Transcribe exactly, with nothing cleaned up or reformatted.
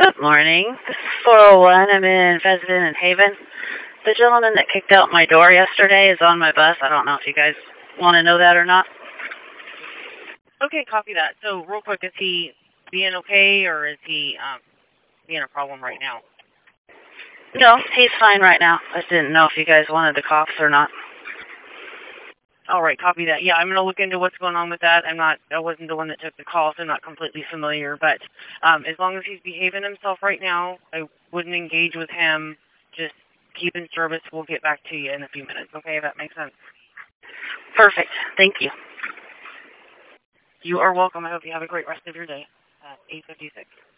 Good morning. This is four oh one. I'm in Pheasant and Haven. The gentleman that kicked out my door yesterday is on my bus. I don't know if you guys want to know that or not. Okay, copy that. So, real quick, is he being okay, or is he um, being a problem right now? No, he's fine right now. I didn't know if you guys wanted the cops or not. All right, copy that. Yeah, I'm going to look into what's going on with that. I'm not, I wasn't the one that took the call, so I'm not completely familiar. But um, as long as he's behaving himself right now, I wouldn't engage with him. Just keep in service. We'll get back to you in a few minutes. Okay, that makes sense. Perfect. Thank you. You are welcome. I hope you have a great rest of your day. Uh, eight fifty-six.